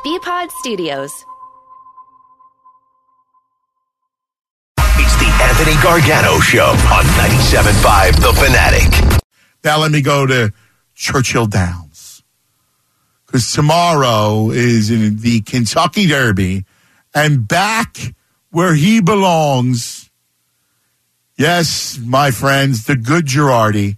BPod Studios. It's the Anthony Gargano Show on 97.5 The Fanatic. Now let me go to Churchill Downs, because tomorrow is in the Kentucky Derby, and back where he belongs. Yes, my friends, the good Girardi.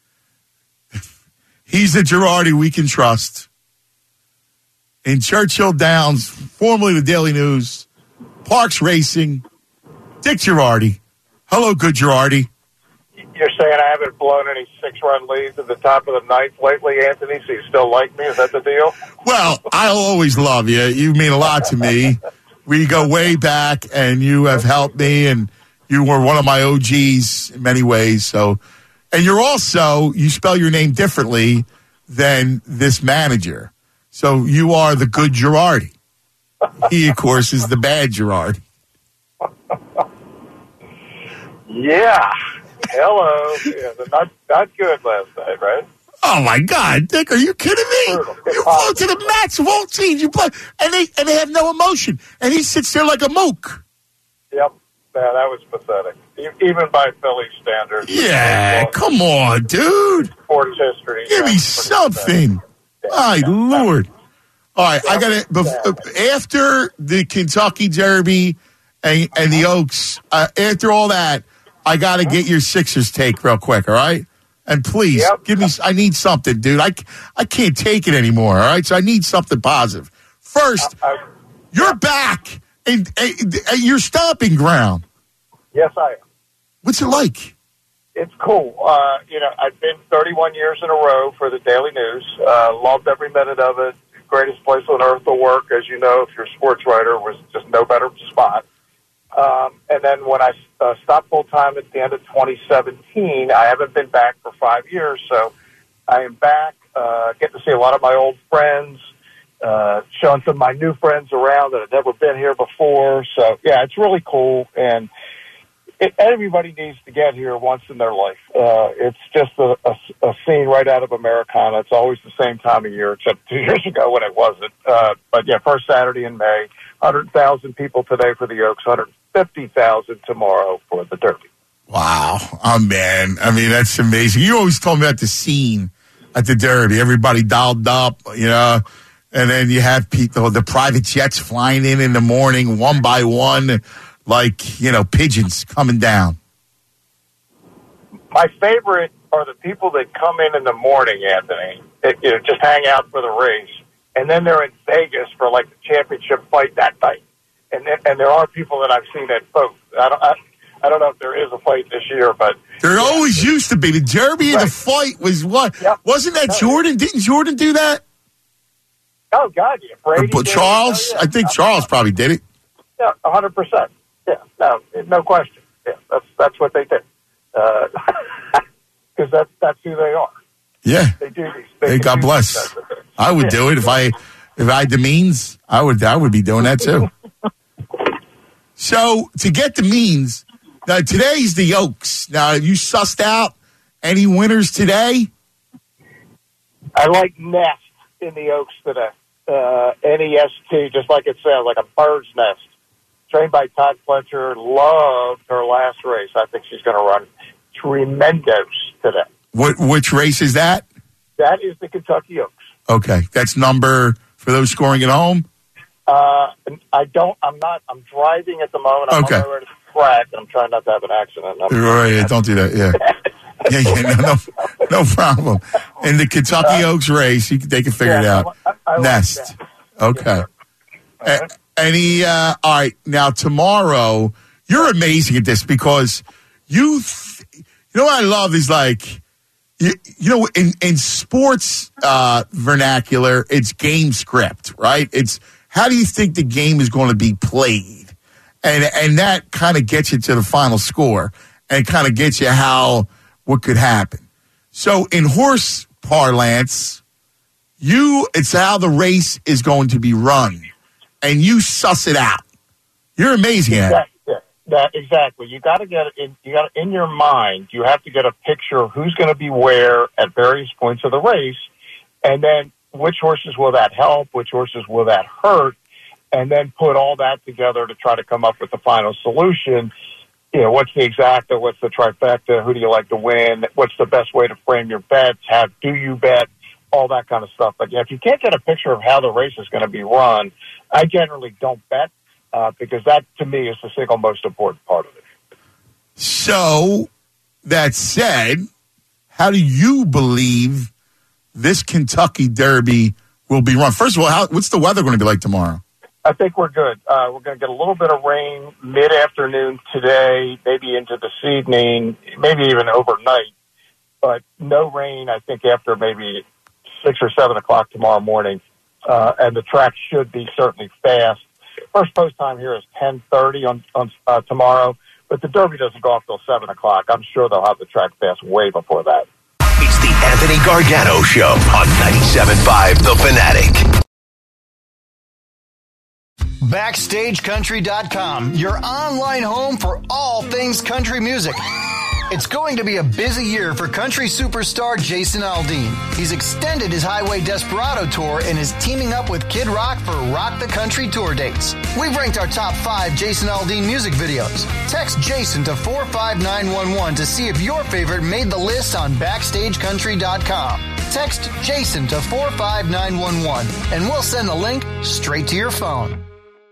He's the Girardi we can trust. In Churchill Downs, formerly the Daily News, Parks Racing, Dick Girardi. Hello, good Girardi. You're saying I haven't blown any 6-run leads at the top of the ninth lately, Anthony, so you still like me? Is that the deal? Well, I'll always love you. You mean a lot to me. We go way back, and you have helped me, and you were one of my OGs in many ways. So, and you're also, you spell your name differently than this manager. So you are the good Girardi. He, of course, is the bad Girardi. Yeah. Hello. Yeah, not good last night, right? Oh my God, Dick! Are you kidding me? Brutal. You blow to the max of all teams. You blow, and they have no emotion, and he sits there like a mook. Yep. Yeah, that was pathetic. Even by Philly standards. Yeah, come on, dude. Sports history. Give me something. My Lord. All right, I got it. After the Kentucky Derby and the Oaks, after all that, I got to get your Sixers take real quick, all right? And please, give me. I need something, dude. I can't take it anymore, all right? So I need something positive. First, you're back and your stomping ground. Yes, I am. What's it like? It's cool. I've been 31 years in a row for the Daily News. Loved every minute of it. Greatest place on earth to work, as you know, if you're a sports writer, was just no better spot. And then when I stopped full-time at the end of 2017, I haven't been back for 5 years, so I am back, get to see a lot of my old friends, showing some of my new friends around that have never been here before. So, yeah, it's really cool, and everybody needs to get here once in their life. It's just a scene right out of Americana. It's always the same time of year, except 2 years ago when it wasn't. But, yeah, first Saturday in May, 100,000 people today for the Oaks, 150,000 tomorrow for the Derby. Wow. Oh, man. I mean, that's amazing. You always told me about the scene at the Derby. Everybody dialed up, and then you have people, the private jets flying in the morning, one by one, like, pigeons coming down. My favorite are the people that come in the morning, Anthony, that, just hang out for the race, and then they're in Vegas for, like, the championship fight that night. And there are people that I've seen at both. I don't know if there is a fight this year, but... There always used to be. The Derby and the fight was what? Yep. Wasn't that Jordan? Didn't Jordan do that? Oh, God, yeah. Brady but Charles? I think Charles probably did it. Yeah, 100%. Yeah, no question. Yeah, that's what they did. Because that's who they are. Yeah. They do these. Hey, God bless. I would do it if I had the means. I would be doing that too. So to get the means, now today's the Oaks. Now, have you sussed out any winners today? I like Nest in the Oaks today. N-E-S-T, just like it sounds, like a bird's nest. Trained by Todd Fletcher. Loved her last race. I think she's going to run tremendous today. Which race is that? That is the Kentucky Oaks. Okay. That's number for those scoring at home? I'm driving at the moment. I'm on my way to the track, and I'm trying not to have an accident. Right, don't do that, yeah. No problem. In the Kentucky Oaks race, they can figure it out. Nest. Okay. All right, now tomorrow, you're amazing at this because you know what I love is like, in sports vernacular, it's game script, right? It's how do you think the game is going to be played? And that kind of gets you to the final score and kind of gets you what could happen. So in horse parlance, it's how the race is going to be run, and you suss it out. You're amazing at it. Exactly. You got to get it in your mind. You have to get a picture of who's going to be where at various points of the race, and then which horses will that help, which horses will that hurt, and then put all that together to try to come up with the final solution. You know, what's the exacta, what's the trifecta, who do you like to win, what's the best way to frame your bets, how do you bet, all that kind of stuff. But yeah, if you can't get a picture of how the race is going to be run, I generally don't bet because that, to me, is the single most important part of it. So, that said, how do you believe this Kentucky Derby will be run? First of all, what's the weather going to be like tomorrow? I think we're good. We're going to get a little bit of rain mid-afternoon today, maybe into this evening, maybe even overnight. But no rain, I think, after maybe 6 or 7 o'clock tomorrow morning. And the track should be certainly fast. First post time here is 10:30 on tomorrow. But the Derby doesn't go off till 7 o'clock. I'm sure they'll have the track fast way before that. It's the Anthony Gargano Show on 97.5 The Fanatic. BackstageCountry.com, your online home for all things country music. It's going to be a busy year for country superstar Jason Aldean. He's extended his Highway Desperado tour and is teaming up with Kid Rock for Rock the Country tour dates. We've ranked our top 5 Jason Aldean music videos. Text Jason to 45911 to see if your favorite made the list on BackstageCountry.com. Text Jason to 45911 and we'll send the link straight to your phone.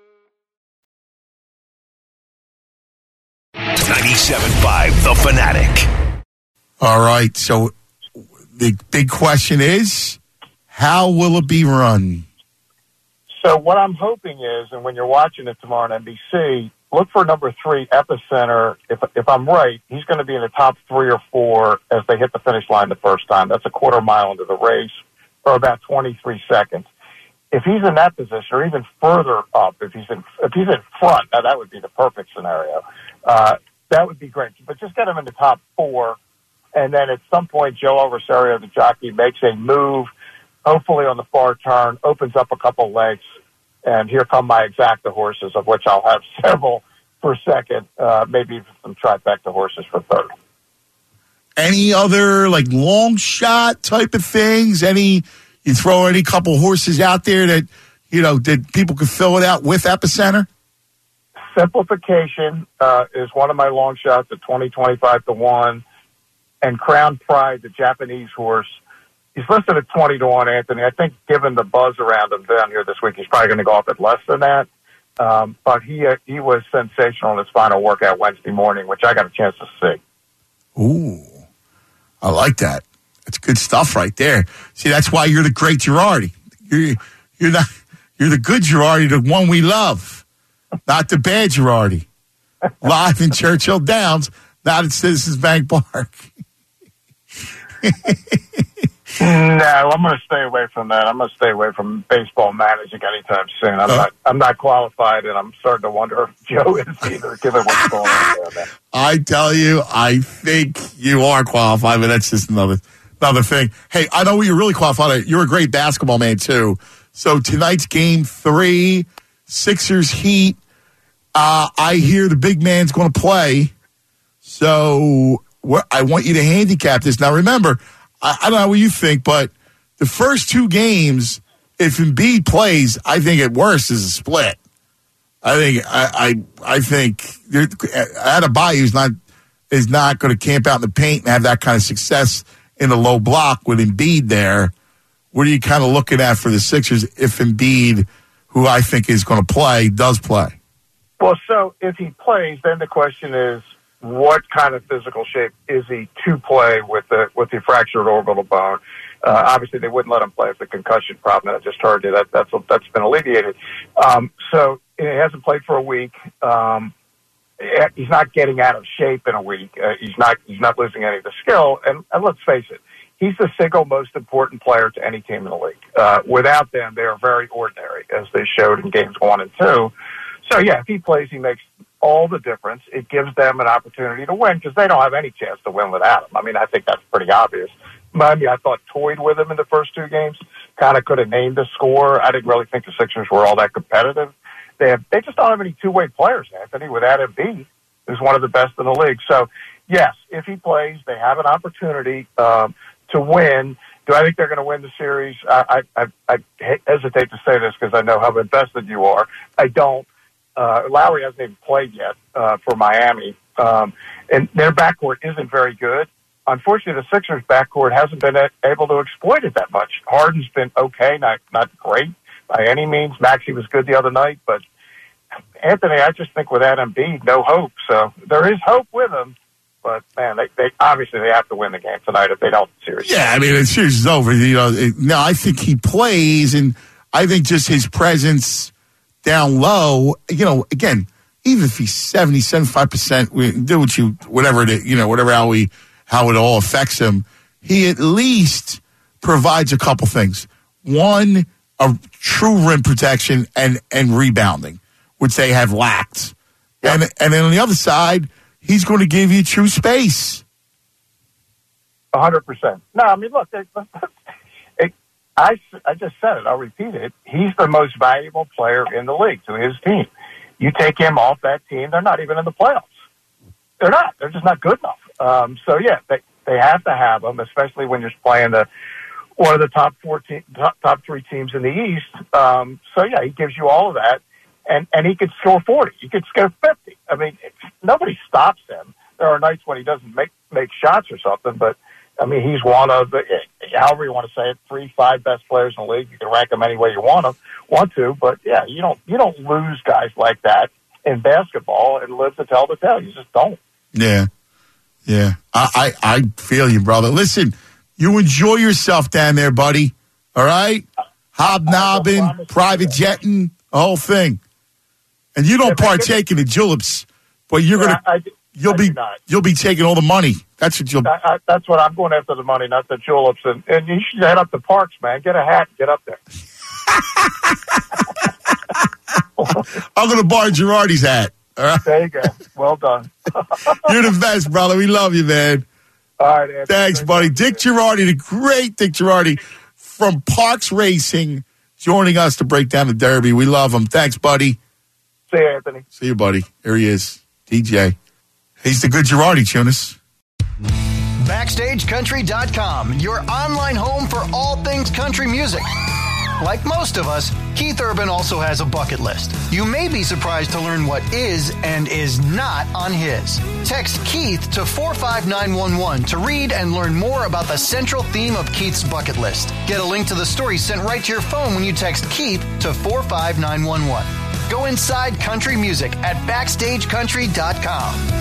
97.5 The Fanatic. All right, so the big question is, how will it be run? So what I'm hoping is, and when you're watching it tomorrow on NBC, look for number 3, Epicenter. If I'm right, he's going to be in the top 3 or 4 as they hit the finish line the first time. That's a quarter mile into the race, or about 23 seconds. If he's in that position, or even further up, if he's in front, now that would be the perfect scenario. That would be great. But just get him in the top 4, and then at some point, Joe Rosario, the jockey, makes a move, hopefully on the far turn, opens up a couple legs, and here come my exacta horses, of which I'll have several for second, maybe even some trifecta horses for third. Any other, like, long shot type of things? You throw any couple horses out there that, that people could fill it out with Epicenter? Simplification is one of my long shots at 20-25 to 1. And Crown Pride, the Japanese horse, he's listed at 20 to 1, Anthony. I think given the buzz around him down here this week, he's probably going to go off at less than that. But he was sensational in his final workout Wednesday morning, which I got a chance to see. Ooh, I like that. That's good stuff right there. See, that's why you're the great Girardi. You're the good Girardi, the one we love. Not the bad Girardi. Live in Churchill Downs, not at Citizens Bank Park. No, I'm going to stay away from that. I'm going to stay away from baseball managing anytime soon. I'm not qualified, and I'm starting to wonder if Joe is either, given what's going on there. I tell you, I think you are qualified, but that's just another thing. Hey, I know you're really qualified. You're a great basketball man, too. So tonight's game 3, Sixers Heat. I hear the big man's going to play. So I want you to handicap this. Now, remember, I don't know what you think, but the first 2 games, if Embiid plays, I think at worst is a split. I think Adebayo is not going to camp out in the paint and have that kind of success in the low block with Embiid there. What are you kind of looking at for the Sixers if Embiid, who I think is going to play, does play? Well, so if he plays, then the question is, what kind of physical shape is he to play with the fractured orbital bone? Obviously, they wouldn't let him play with the concussion problem that I just heard you. That's been alleviated. So he hasn't played for a week. He's not getting out of shape in a week. He's not losing any of the skill. And let's face it, he's the single most important player to any team in the league. Without them, they are very ordinary, as they showed in games 1 and 2. So, yeah, if he plays, he makes all the difference. It gives them an opportunity to win because they don't have any chance to win without him. I mean, I think that's pretty obvious. I thought toyed with him in the first 2 games, kind of could have named a score. I didn't really think the Sixers were all that competitive. They just don't have any two-way players, Anthony, without Embiid, who's one of the best in the league. So, yes, if he plays, they have an opportunity to win. Do I think they're going to win the series? I hesitate to say this because I know how invested you are. I don't. Lowry hasn't even played yet for Miami, and their backcourt isn't very good. Unfortunately, the Sixers' backcourt hasn't been able to exploit it that much. Harden's been okay, not great by any means. Maxey was good the other night, but Anthony, I just think with that Embiid, no hope. So there is hope with him, but man, they obviously they have to win the game tonight if they don't. Seriously, yeah, I mean the series is over. No, I think he plays, and I think just his presence down low. Again, even if he's 70, 75%, we do whatever it is, whatever how it all affects him. He at least provides a couple things. One, a true rim protection and rebounding, which they have lacked. Yep. And then on the other side, he's going to give you true space. 100%. No, I mean, look, I just said it. I'll repeat it. He's the most valuable player in the league to his team. You take him off that team, they're not even in the playoffs. They're not. They're just not good enough. So, yeah, they have to have him, especially when you're playing one of the top three teams in the East. So, yeah, he gives you all of that. And he could score 40. He could score 50. I mean, nobody stops him. There are nights when he doesn't make shots or something, but, I mean, he's one of the, however you want to say it, 3-5 best players in the league. You can rank them any way you want to, but, yeah, you don't lose guys like that in basketball and live to tell the tale. You just don't. Yeah. Yeah. I feel you, brother. Listen, you enjoy yourself down there, buddy. All right? Hobnobbing, private jetting, the whole thing. And you don't partake in the juleps, but you're you'll be taking all the money. That's what that's what I'm going after, the money, not the juleps. And you should head up to Parks, man. Get a hat and get up there. I'm going to borrow Girardi's hat. All right? There you go. Well done. You're the best, brother. We love you, man. All right, Anthony. Thanks, buddy. Dick Girardi, the great Dick Girardi from Parks Racing, joining us to break down the Derby. We love him. Thanks, buddy. See you, Anthony. See you, buddy. Here he is, DJ. He's the good Girardi, Tunis. BackstageCountry.com, your online home for all things country music. Like most of us, Keith Urban also has a bucket list. You may be surprised to learn what is and is not on his. Text Keith to 45911 to read and learn more about the central theme of Keith's bucket list. Get a link to the story sent right to your phone when you text Keith to 45911. Go inside country music at BackstageCountry.com.